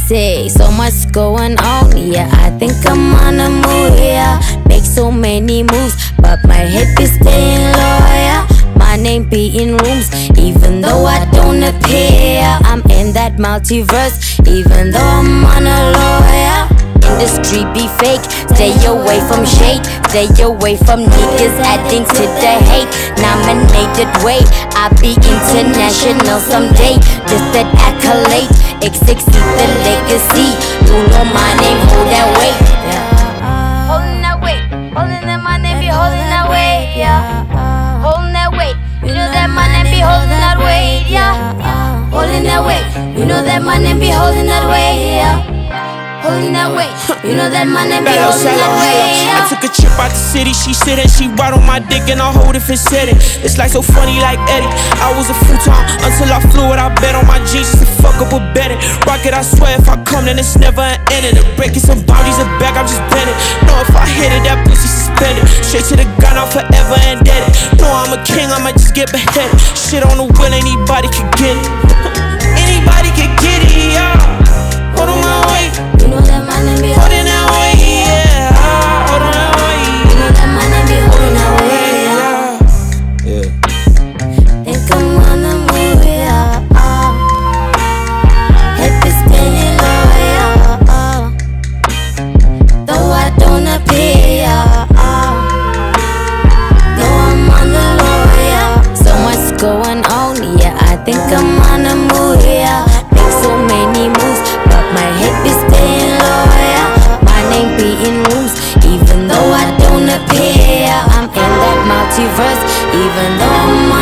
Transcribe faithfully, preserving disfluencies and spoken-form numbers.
say? So much going on, yeah. I think I'm on a move, yeah. Make so many moves, but my head be staying low, yeah. My name be in rooms, even though I don't appear. I'm in that multiverse, even though I'm on a low, yeah. Industry be fake, stay away from shade, stay away from niggas adding to the hate. Nominated way, I'll be international someday. Just that accolade, X succeed the legacy. You know my name, hold that weight, yeah. Holding that weight, holding that my name be holding that weight, yeah. Holding that weight, you know that my name be holding that weight, yeah. Holding that weight, you know that my name be holding that weight, yeah. Holding that weight, you know that my name be holding that weight, yeah. I took a trip out the city, she said that she ride on my dick and I hold if it's setting. It's like so funny like Eddie. I was a futon until I flew it. I bet on my jeans just to fuck up with Betty. Rock it, I swear if I come then it's never an ending. The breaking some boundaries and back, I'm just bending. Know if I hit it, that pussy suspended. Straight to the gun, I'm forever indebted. Know I'm a king, I might just get beheaded. Shit on the wheel, anybody could get it. Anybody could get it, yeah. Hold on my way. You know that my name be holding that way, yeah. Hold on that way. You know that my name be holding that way, yeah. Yeah. Think I'm on the move, yeah. Uh. Head be staying low, yeah. Uh. Though I don't appear, yeah. Uh. Though I'm on the low, yeah. So much going on, yeah. I think I'm on the move, yeah. Make so many moves, but my head be staying low, yeah. My name be in rooms, even though I don't appear. I'm in that multiverse, even though I'm